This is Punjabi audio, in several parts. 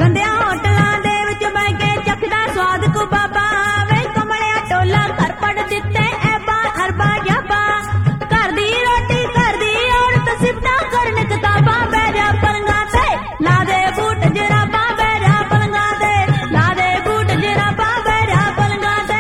ਗੰਦਿਆਂ ਹੋਟਲਾਂ ਦੇ ਵਿੱਚ ਬਹਿ ਕੇ ਚੱਖਦਾ ਸਵਾਦ ਕੋ ਬਾਬਾ ਵੇ ਕਮਲਿਆ ਟੋਲਾ ਘਰ ਪੜ ਦਿੱਤੇ ਐਬਾ ਅਰਬਾ ਜਾਬਾ ਘਰ ਦੀ ਰੋਟੀ ਘਰ ਦੀ ਔਰਤ ਸਿਫਤਾਂ ਕਰਨ ਕਿਤਾਬਾਂ ਬਹਿ ਜਾ ਪਲੰਗਾਂ ਤੇ ਲਾ ਦੇ ਬੂਟ ਜਰਾਬਾਂ ਬਹਿ ਜਾ ਪਲੰਗਾਂ ਤੇ ਲਾ ਦੇ ਬੂਟ ਜਰਾਬਾਂ ਬਹਿ ਜਾ ਪਲੰਗਾਂ ਤੇ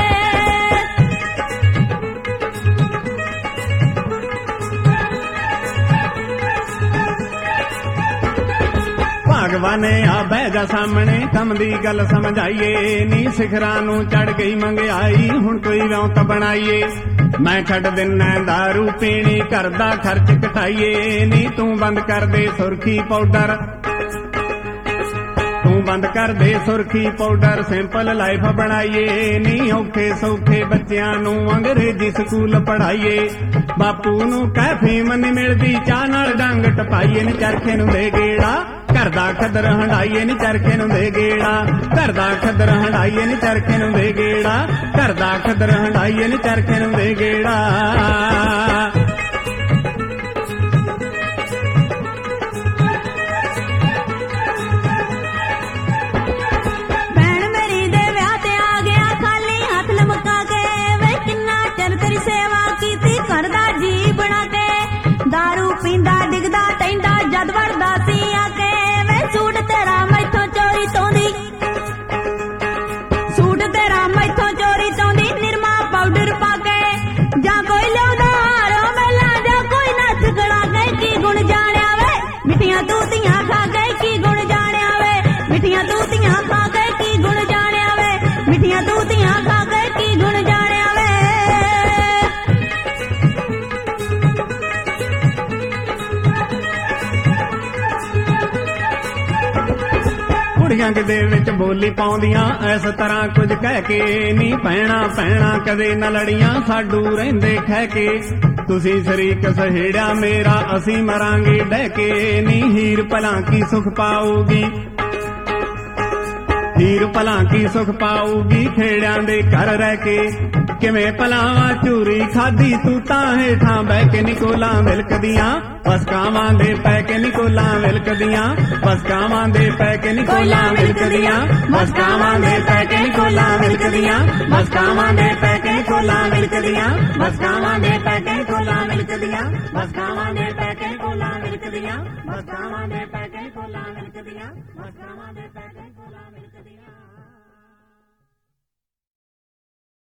ਭਗਵਾਨੇ ਆ ਬਹਿ ਜਾ ਸਾਹਮਣੇ ਕੰਮ ਦੀ ਗੱਲ ਸਮਝਾਈਏ ਨੀ ਸਿਖਰਾਂ ਨੂੰ ਚੜ ਗਈ ਮੰਗਿਆਈ ਹੁਣ ਕੋਈ ਰੌਂਕ ਬਣਾਈਏ ਮੈਂ ਛੱਡ ਦਿੰਨਾ ਦਾਰੂ ਪੀਣੀ ਘਰ ਦਾ ਖਰਚ ਘਟਾਈਏ ਨੀ ਤੂੰ ਬੰਦ ਕਰ ਦੇ ਸੁਰਖੀ ਪਾਊਡਰ ਤੂੰ ਬੰਦ ਕਰ ਦੇ ਸੁਰਖੀ ਪਾਊਡਰ ਸਿੰਪਲ ਲਾਈਫ ਬਣਾਈਏ ਨੀ ਔਖੇ ਸੌਖੇ ਬੱਚਿਆਂ ਨੂੰ ਅੰਗਰੇਜ਼ੀ ਸਕੂਲ ਪੜ੍ਹਾਈਏ ਬਾਪੂ ਨੂੰ ਕਹਿ ਫੀਮ ਨੀ ਮਿਲਦੀ ਚਾਹ ਨਾਲ ਡੰਗ ਟਪਾਈਏ ਨੀ ਚਰਖੇ ਨੂੰ ਦੇ ਗੇੜਾ ਘਰ ਦਾ ਖੱਦਰ ਹੰਡਾਈਏ ਨੀ ਚਰਖੇ ਨੂੰ ਦੇ ਗੇੜਾ ਘਰ ਦਾ ਖੱਦਰ ਹੰਡਾਈਏ ਨੀ ਚਰਖੇ ਨੂੰ ਦੇ ਗੇੜਾ ਘਰ ਦਾ ਖੱਦਰ ਹੰਡਾਈਏ ਨੀ ਚਰਖੇ ਨੂੰ ਦੇ ਗੇੜਾ ਸੇਵਾ ਕੀਤੀ ਘਰ ਦਾ ਜੀ ਬਣਾ ਕੇ ਦਾਰੂ ਪੀਂਦਾ ਡਿੱਗਦਾ ਟੈਂਦਾ ਜਦ ਵੜਦਾ ਸੀ ਆ ਕੇ ਵੇ ਸੂਟ ਤੇਰਾ ਮੈਥੋਂ ਚੋਰੀ ਤੋਂਦੀ ਸੂਟ ਤੇਰਾ ਮੈਥੋਂ ਚੋਰੀ ਤੋਂਦੀ ਨਿਰਮਾ ਪਾਊਡਰ ਪਾ ਕੇ ਜਾਂ ਕੋਈ ਲਿਆਉਂਦਾ ਹਾਰੋ ਮੇਲਾ ਜਾਂ ਕੋਈ ਨੱਥ ਗੜਾ ਕੇ ਕੀ ਗੁਣ ਜਾਣਿਆ ਵੇ ਮਿੱਠੀਆਂ ਤੂਤੀਆਂ ਖਾ ਕੇ ਕੀ ਗੁਣ ਜਾਣਿਆ ਵੇ ਮਿੱਠੀਆਂ ਤੂਤੀਆਂ ਖਾ ਕੇ ਕੀ ਗੁਣ ਜਾਣਿਆ ਵੇ ਮਿੱਠੀਆਂ ਤੂਤੀਆਂ ਖਾ ਕੇ ਕੀ ਗੁਣ ਜਾਣਿਆ ਵੇ ਕੁੜੀਆਂ ਦੇ ਵਿੱਚ ਬੋਲੀ ਪਾਉਂਦੀਆਂ ਇਸ ਤਰ੍ਹਾਂ ਕੁਝ ਕਹਿ ਕੇ ਨੀ ਪੈਣਾ ਪੈਣਾ ਕਦੇ ਨਾ ਲੜੀਆਂ ਸਾਡੂ ਰਹਿੰਦੇ ਖਹਿ ਕੇ ਤੁਸੀਂ ਸ਼ਰੀਕ ਸਹੇੜਿਆ ਮੇਰਾ ਅਸੀਂ ਮਰਾਂਗੇ ਡਹਿ ਕੇ ਨੀ ਹੀਰ ਭਲਾਂ ਕੀ ਸੁਖ ਪਾਊਗੀ ਹੀਰ ਭਲਾਂ ਕੀ ਸੁਖ ਪਾਊਗੀ ਖੇੜਿਆਂ ਦੇ ਘਰ ਰਹਿ ਕੇ ਕਿਵੇਂ ਭਲਾਵਾਂ ਚੂਰੀ ਖਾਦੀ ਤੂੰ ਤਾਂ ਹੇਠਾਂ ਬਹਿ ਕੇ ਨਿਕੋਲਾਂ ਵਿਲਕਦੀਆਂ ਬਸਕਾਵਾਂ ਦੇ ਪੈ ਕੇ ਨਿਕੋਲਾਂ ਵਿਲਕਦੀਆਂ ਬਸਕਾਵਾਂ ਦੇ ਪੈ ਕੇ ਨਿਕੋਲਾਂ ਵਿਲਕਦੀਆਂ ਬਸਕਾਵਾਂ ਦੇ ਪੈ ਕੇ ਨਿਕੋਲਾਂ ਵਿਲਕਦੀਆਂ ਬਸਕਾਵਾਂ ਦੇ ਪੈ ਕੇ ਨਿਕੋਲਾਂ ਵਿਲਕਦੀਆਂ ਬਸਕਾਵਾਂ ਦੇ ਪੈ ਕੇ ਨਿਕੋਲਾਂ ਵਿਲਕਦੀਆਂ ਬਸਕਾਵਾਂ ਦੇ ਪੈ ਕੇ ਨਿਕੋਲਾਂ ਵਿਲਕਦੀਆਂ ਬਸਕਾਵਾਂ ਦੇ ਪੈ ਕੇ ਨਿਕੋਲਾਂ ਵਿਲਕਦੀਆਂ ਬਸਕਾਵਾਂ ਦੇ ਪੈ ਕੇ